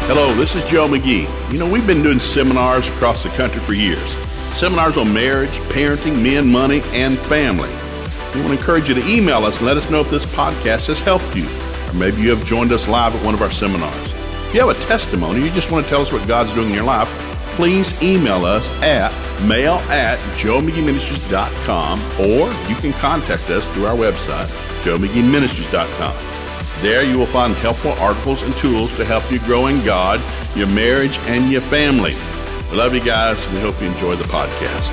Hello, this is Joe McGee. We've been doing seminars across the country for years. Seminars on marriage, parenting, men, money, and family. We want to encourage you to email us and let us know if this podcast has helped you. Or maybe you have joined us live at one of our seminars. If you have a testimony, you just want to tell us what God's doing in your life, please email us at mail@joemcgeeministries.com, or you can contact us through our website, joemcgeeministries.com. There you will find helpful articles and tools to help you grow in God, your marriage, and your family. We love you guys. We hope you enjoy the podcast.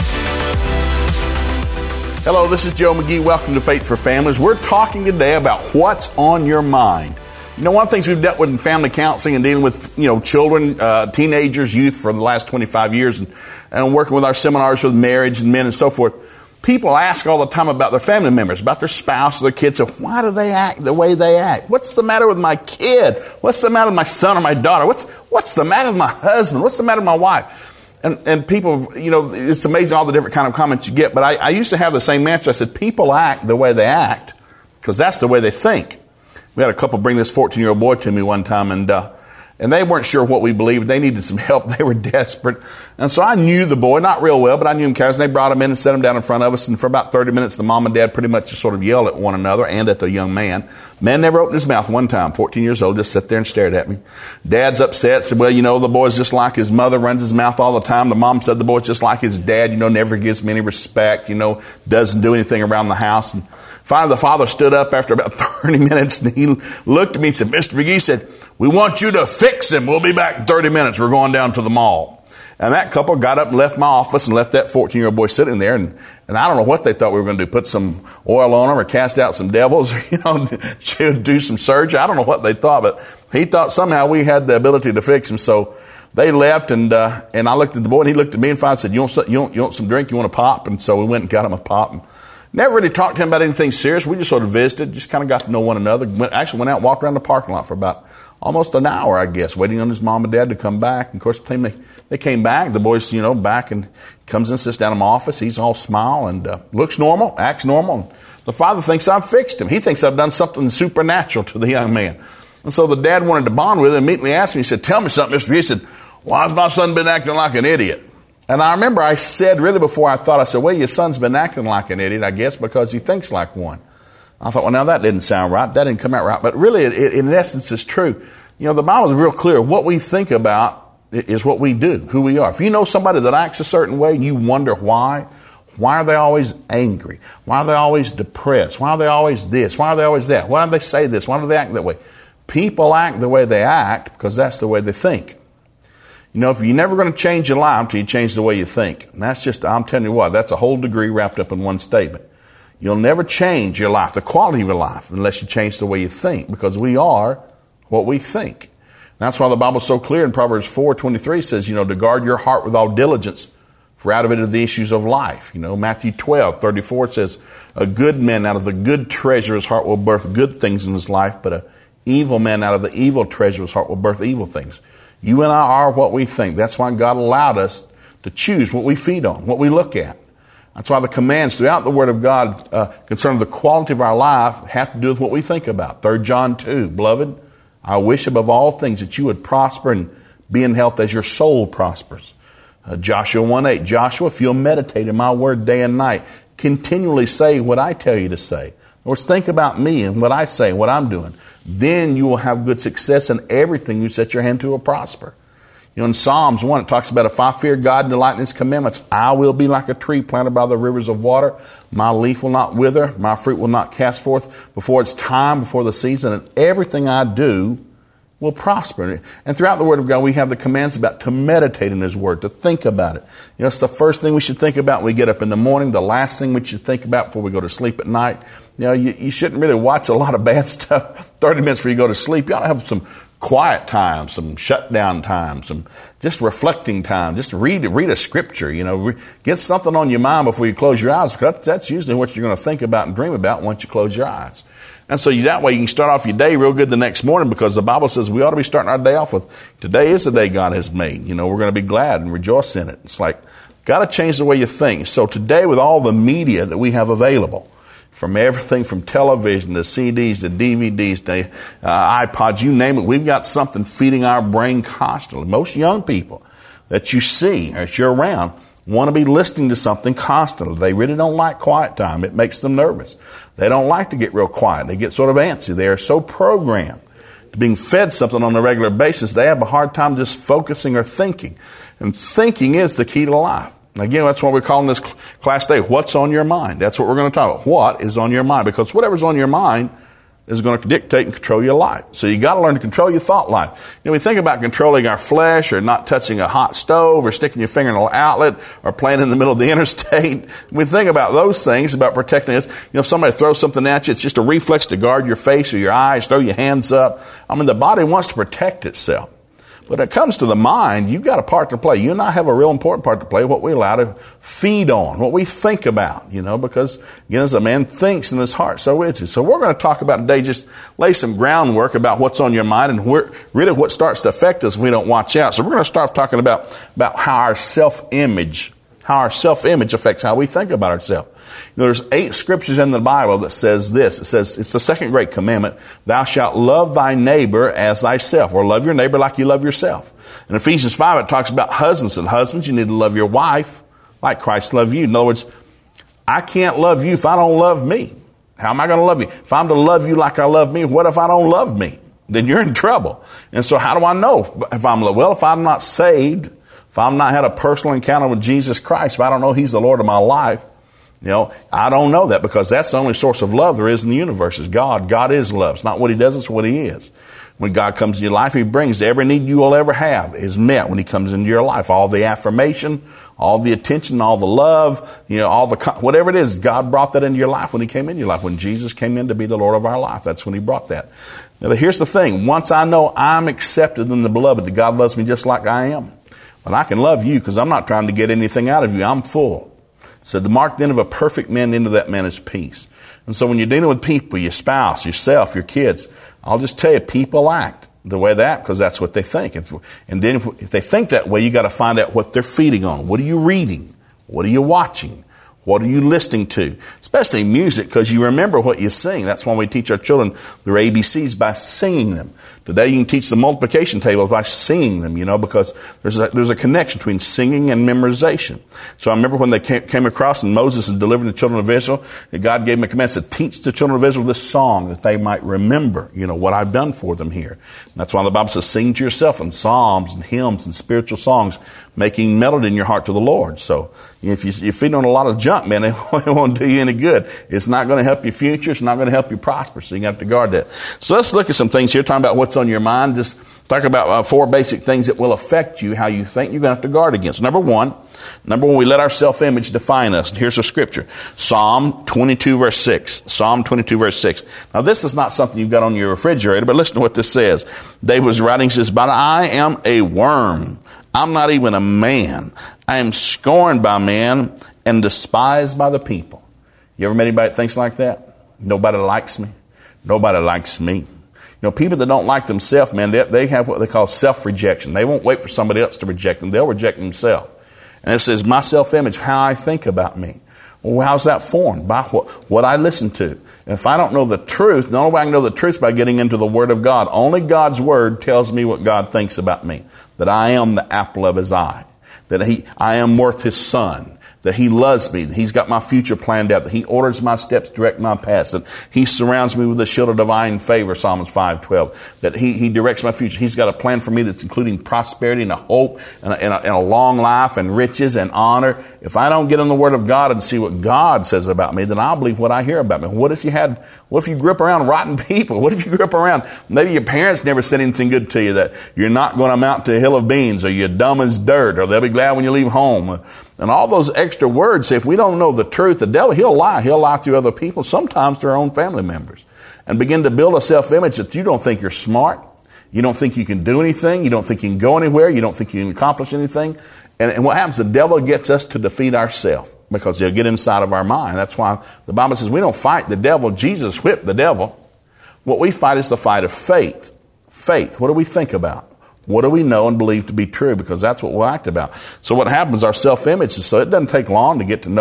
Hello, this is Joe McGee. Welcome to Faith for Families. We're talking today about what's on your mind. One of the things we've dealt with in family counseling and dealing with, children, teenagers, youth for the last 25 years and working with our seminars with marriage and men and so forth. People ask all the time about their family members, about their spouse, their kids. So why do they act the way they act? What's the matter with my kid? What's the matter with my son or my daughter? What's the matter with my husband? What's the matter with my wife? And people, it's amazing all the different kind of comments you get. But I used to have the same answer. I said, people act the way they act because that's the way they think. We had a couple bring this 14-year-old boy to me one time, and they weren't sure what we believed. They needed some help. They were desperate. And so I knew the boy, not real well, but I knew him casually. They brought him in and set him down in front of us. And for about 30 minutes, the mom and dad pretty much just sort of yelled at one another and at the young man. Man never opened his mouth one time, 14 years old, just sat there and stared at me. Dad's upset, said, well, the boy's just like his mother, runs his mouth all the time. The mom said the boy's just like his dad, never gives me any respect, doesn't do anything around the house. And finally, the father stood up after about 30 minutes and he looked at me and said, Mr. McGee said, we want you to fix him. We'll be back in 30 minutes. We're going down to the mall. And that couple got up and left my office and left that 14-year-old boy sitting there. And I don't know what they thought we were going to do, put some oil on him or cast out some devils, or, do some surgery. I don't know what they thought, but he thought somehow we had the ability to fix him. So they left, and I looked at the boy, and he looked at me and finally said, you want some drink? You want a pop? And so we went and got him a pop. And never really talked to him about anything serious. We just sort of visited, just kind of got to know one another. Actually went out and walked around the parking lot for about almost an hour, I guess, waiting on his mom and dad to come back. And of course, the time they came back, the boy's, back and comes in, sits down in my office. He's all smile and looks normal, acts normal. And the father thinks I've fixed him. He thinks I've done something supernatural to the young man. And so the dad wanted to bond with him, immediately asked me, he said, tell me something, Mr. He said, why has my son been acting like an idiot? And I remember I said, really before I said, well, your son's been acting like an idiot, I guess, because he thinks like one. I thought, well, now that didn't sound right. That didn't come out right. But really, it in essence, is true. The Bible is real clear. What we think about is what we do, who we are. If you know somebody that acts a certain way, you wonder why. Why are they always angry? Why are they always depressed? Why are they always this? Why are they always that? Why do they say this? Why do they act that way? People act the way they act because that's the way they think. If you're never going to change your life until you change the way you think. And that's just, I'm telling you what, that's a whole degree wrapped up in one statement. You'll never change your life, the quality of your life, unless you change the way you think, because we are what we think. And that's why the Bible's so clear in Proverbs 4:23 says, to guard your heart with all diligence, for out of it are the issues of life. Matthew 12:34 says, a good man out of the good treasure of his heart will birth good things in his life, but an evil man out of the evil treasure of his heart will birth evil things. You and I are what we think. That's why God allowed us to choose what we feed on, what we look at. That's why the commands throughout the Word of God concerning the quality of our life have to do with what we think about. 3 John 2, beloved, I wish above all things that you would prosper and be in health as your soul prospers. Joshua 1:8, Joshua, if you'll meditate in my word day and night, continually say what I tell you to say. In other words, think about me and what I say and what I'm doing. Then you will have good success in everything you set your hand to will prosper. In Psalms 1, it talks about if I fear God and delight in His commandments, I will be like a tree planted by the rivers of water. My leaf will not wither. My fruit will not cast forth before its time, before the season. And everything I do will prosper. And throughout the Word of God, we have the commands about to meditate in His Word, to think about it. It's the first thing we should think about when we get up in the morning, the last thing we should think about before we go to sleep at night. You shouldn't really watch a lot of bad stuff 30 minutes before you go to sleep. You ought to have some quiet time, some shutdown time, some just reflecting time. Just read a scripture, get something on your mind before you close your eyes, because that's usually what you're going to think about and dream about once you close your eyes. And so that way you can start off your day real good the next morning, because the Bible says we ought to be starting our day off with, today is the day God has made. We're going to be glad and rejoice in it. It's like, got to change the way you think. So today, with all the media that we have available, From everything from television to CDs to DVDs to iPods, you name it, we've got something feeding our brain constantly. Most young people that you see or that you're around want to be listening to something constantly. They really don't like quiet time. It makes them nervous. They don't like to get real quiet. They get sort of antsy. They are so programmed to being fed something on a regular basis, they have a hard time just focusing or thinking. And thinking is the key to life. Again, that's what we're calling this class today, what's on your mind? That's what we're going to talk about. What is on your mind? Because whatever's on your mind is going to dictate and control your life. So you got to learn to control your thought life. We think about controlling our flesh or not touching a hot stove or sticking your finger in an outlet or playing in the middle of the interstate. We think about those things, about protecting us. If somebody throws something at you, it's just a reflex to guard your face or your eyes, throw your hands up. The body wants to protect itself. But when it comes to the mind, you've got a part to play. You and I have a real important part to play, what we allow to feed on, what we think about, because, again, as a man thinks in his heart, so is he. So we're going to talk about today, just lay some groundwork about what's on your mind and really what starts to affect us if we don't watch out. So we're going to start talking about how our self-image affects how we think about ourselves. There's 8 scriptures in the Bible that says this. It says, it's the second great commandment, thou shalt love thy neighbor as thyself, or love your neighbor like you love yourself. In Ephesians 5, it talks about husbands. And husbands, you need to love your wife like Christ loved you. In other words, I can't love you if I don't love me. How am I going to love you? If I'm to love you like I love me, what if I don't love me? Then you're in trouble. And so how do I know if I'm not saved, if I've not had a personal encounter with Jesus Christ, if I don't know He's the Lord of my life, I don't know that, because that's the only source of love there is in the universe is God. God is love. It's not what He does, it's what He is. When God comes into your life, He brings every need you will ever have is met when He comes into your life. All the affirmation, all the attention, all the love, whatever it is, God brought that into your life when He came into your life. When Jesus came in to be the Lord of our life, that's when He brought that. Now, here's the thing. Once I know I'm accepted in the beloved, that God loves me just like I am, but I can love you because I'm not trying to get anything out of you. I'm full. So the mark then of a perfect man, into that man is peace. And so when you're dealing with people, your spouse, yourself, your kids, I'll just tell you, people act the way they act because that's what they think. And then if they think that way, you got to find out what they're feeding on. What are you reading? What are you watching? What are you listening to? Especially music, because you remember what you sing. That's why we teach our children their ABCs by singing them. Today you can teach the multiplication tables by singing them, because there's a connection between singing and memorization. So I remember when they came across and Moses had delivered the children of Israel, that God gave them a command to teach the children of Israel this song that they might remember, what I've done for them here. And that's why the Bible says sing to yourself in psalms and hymns and spiritual songs, making melody in your heart to the Lord. So if you're feeding on a lot of junk, man, it won't do you any good. It's not going to help your future. It's not going to help you prosper. So you have to guard that. So let's look at some things here, talking about what's on your mind. Just talk about 4 basic things that will affect you, how you think. You're going to have to guard against. Number one, we let our self-image define us. Here's a scripture. Psalm 22, verse 6. Psalm 22, verse 6. Now, this is not something you've got on your refrigerator, but listen to what this says. David was writing, he says, but I am a worm. I'm not even a man. I am scorned by men and despised by the people. You ever met anybody that thinks like that? Nobody likes me. Nobody likes me. People that don't like themselves, man, they have what they call self-rejection. They won't wait for somebody else to reject them. They'll reject themselves. And it says, my self-image, how I think about me. Well, how's that formed? By what I listen to. And if I don't know the truth, the only way I can know the truth is by getting into the Word of God. Only God's Word tells me what God thinks about me. That I am the apple of His eye. That I am worth His Son. That He loves me, that He's got my future planned out, that He orders my steps, direct my paths, that He surrounds me with a shield of divine favor, Psalms 5:12, that He directs my future. He's got a plan for me that's including prosperity and a hope and a long life and riches and honor. If I don't get in the Word of God and see what God says about me, then I'll believe what I hear about me. What if you grew up around rotten people? What if you grew up around, maybe your parents never said anything good to you, that you're not going to amount to a hill of beans, or you're dumb as dirt, or they'll be glad when you leave home. And all those extra words, if we don't know the truth, the devil, he'll lie. He'll lie through other people, sometimes through our own family members, and begin to build a self-image that you don't think you're smart. You don't think you can do anything. You don't think you can go anywhere. You don't think you can accomplish anything. And what happens? The devil gets us to defeat ourselves because he'll get inside of our mind. That's why the Bible says we don't fight the devil. Jesus whipped the devil. What we fight is the fight of faith. Faith. What do we think about? What do we know and believe to be true? Because that's what we'll act about. So what happens, our self-image, so it doesn't take long to get to know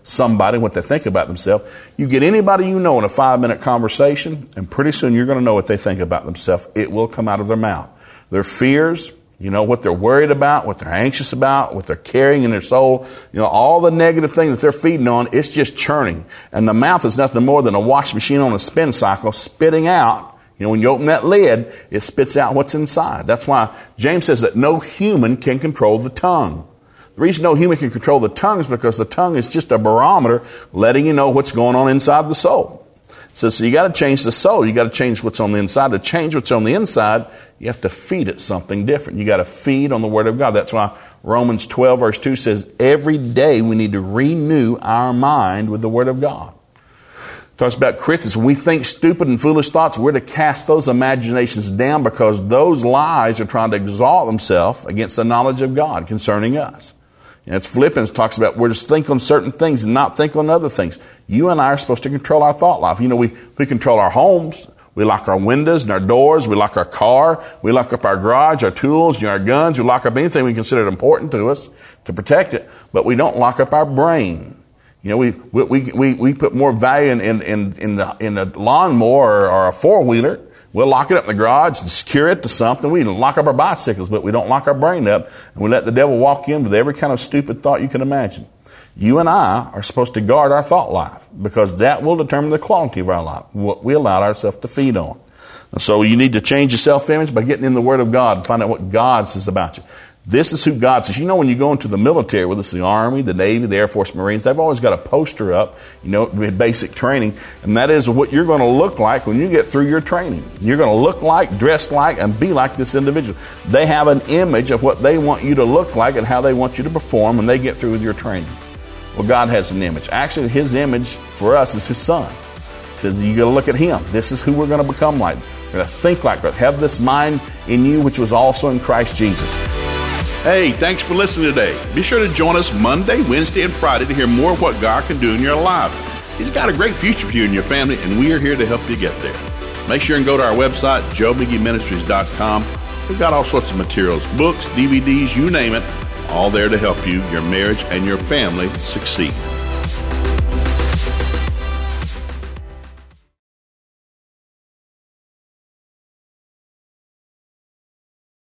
somebody, what they think about themselves. You get anybody you know in a 5-minute conversation, and pretty soon you're going to know what they think about themselves. It will come out of their mouth. Their fears, what they're worried about, what they're anxious about, what they're carrying in their soul, all the negative things that they're feeding on, it's just churning. And the mouth is nothing more than a wash machine on a spin cycle, spitting out. When you open that lid, it spits out what's inside. That's why James says that no human can control the tongue. The reason no human can control the tongue is because the tongue is just a barometer letting you know what's going on inside the soul. So you got to change the soul. You got to change what's on the inside. To change what's on the inside, you have to feed it something different. You got to feed on the Word of God. That's why Romans 12 verse 2 says every day we need to renew our mind with the Word of God. It talks about Christians. When we think stupid and foolish thoughts, we're to cast those imaginations down because those lies are trying to exalt themselves against the knowledge of God concerning us. It's Philippians talks about we're just think on certain things and not think on other things. You and I are supposed to control our thought life. We control our homes. We lock our windows and our doors. We lock our car. We lock up our garage, our tools, our guns. We lock up anything we consider important to us to protect it. But we don't lock up our brain. We put more value in the lawnmower or a four-wheeler. We'll lock it up in the garage and secure it to something. We lock up our bicycles, but we don't lock our brain up. And we let the devil walk in with every kind of stupid thought you can imagine. You and I are supposed to guard our thought life because that will determine the quality of our life, what we allow ourselves to feed on. And so you need to change your self-image by getting in the Word of God and find out what God says about you. This is who God says. When you go into the military, whether it's the Army, the Navy, the Air Force, Marines, they've always got a poster up, with basic training. And that is what you're going to look like when you get through your training. You're going to look like, dress like, and be like this individual. They have an image of what they want you to look like and how they want you to perform when they get through with your training. Well, God has an image. Actually, His image for us is His Son. He says, you got to look at Him. This is who we're going to become like. We're going to think like God. Have this mind in you, which was also in Christ Jesus. Hey, thanks for listening today. Be sure to join us Monday, Wednesday, and Friday to hear more of what God can do in your life. He's got a great future for you and your family, and we are here to help you get there. Make sure and go to our website, joemcgeeministries.com. We've got all sorts of materials, books, DVDs, you name it, all there to help you, your marriage, and your family succeed.